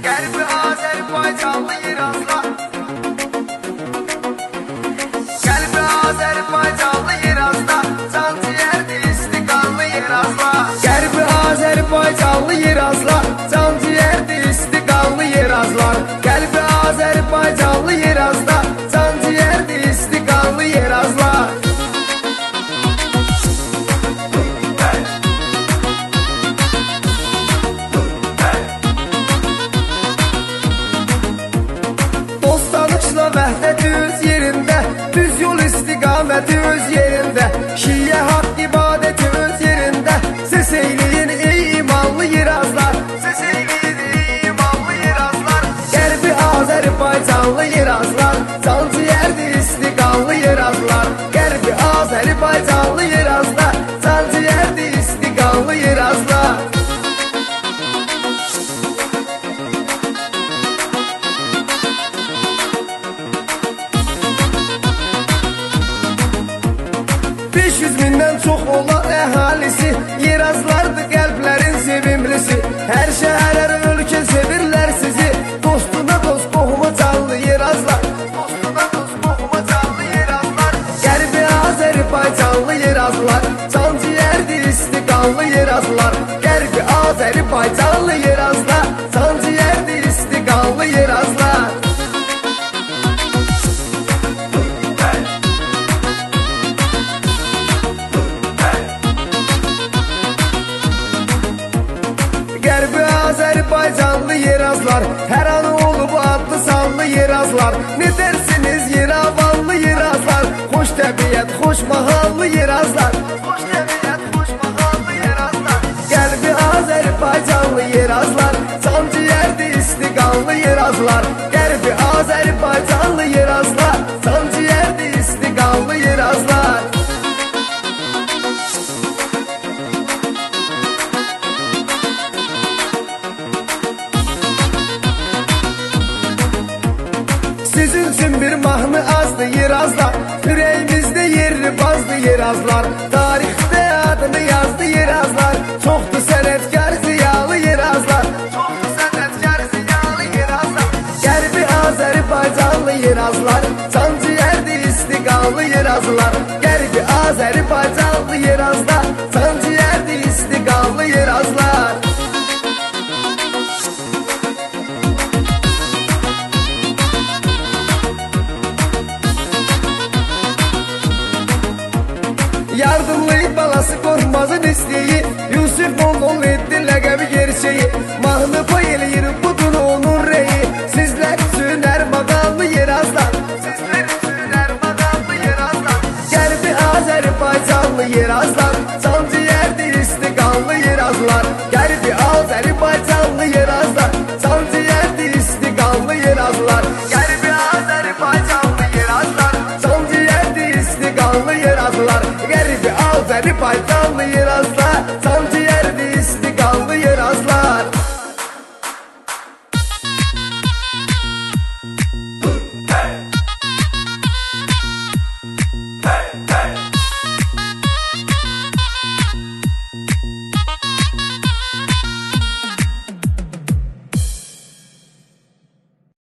Qərbi Azərbaycanlı Yerazlar, Qərbi Azərbaycanlı Yerazlar, can ciğərdir istiqanlı Yerazlar. Qərbi Azərbaycanlı Yerazlar, can ciğərdir istiqanlı Yerazlar. Qərbi Azərbaycanlı Yerazlar, can ciğərdir istiqanlı Yerazlar. Vəhdəti öz yerində, düz yol istiqaməti öz yerində, şiyə haqq ibadəti öz yerində. Səs eyləyin ey imanlı Yerazlar, səs eyləyin ey imanlı Yerazlar. Qərbi Azərbaycanlı Yerazlar, can ciğərdir istiqanlı Yerazlar. Qərbi Azərbaycanlı Yerazlar, can ciğərdir istiqanlı Yerazlar. Çox olan əhalisi, Yerazlardır qəlblərin sevimlisi. Hər şəhər, hər ölkə sevirlər sizi. Dostuna dost, qohuma canlı Yerazlar, dostuna dost, qohuma canlı Yerazlar. Qərbi Azərbaycanlı Yerazlar, can ciğərdir istiqanlı Yerazlar. Qərbi Azərbaycanlı Yerazlar, can ciğərdir istiqanlı Yerazlar. Qərbi Azərbaycanlı Yerazlar, hər an olub adlı sanlı Yerazlar. Ne dersiniz Yeravanlı Yerazlar, xoş təbiət, xoş mahallı Yerazlar, xoş təbiət, xoş mahallı Yerazlar. Qərbi Azərbaycanlı Yerazlar, can ciğərdir istiqanlı Yerazlar. Qərbi Azərbaycanlı Yerazlar, can ciğərdir istiqanlı Yerazlar. Sizin üçün bir mahnı azdı Yerazlar, ürəyimizdə yerli bazdı Yerazlar. Tarixdə adını yazdı Yerazlar, çoxdur sənətkar ziyalı Yerazlar, çoxdur sənətkar ziyalı Yerazlar. Qərbi Azərbaycanlı Yerazlar, can ciğərdir istiqanlı Yerazlar. Qərbi Azərbaycanlı Yerazlar, can ciğərdir istiqanlı Yerazlar. Yardımlı balası Qorxmazın isteği, Yusuf Moğol etdi ləqəbi gerçeği. Mahnı payeli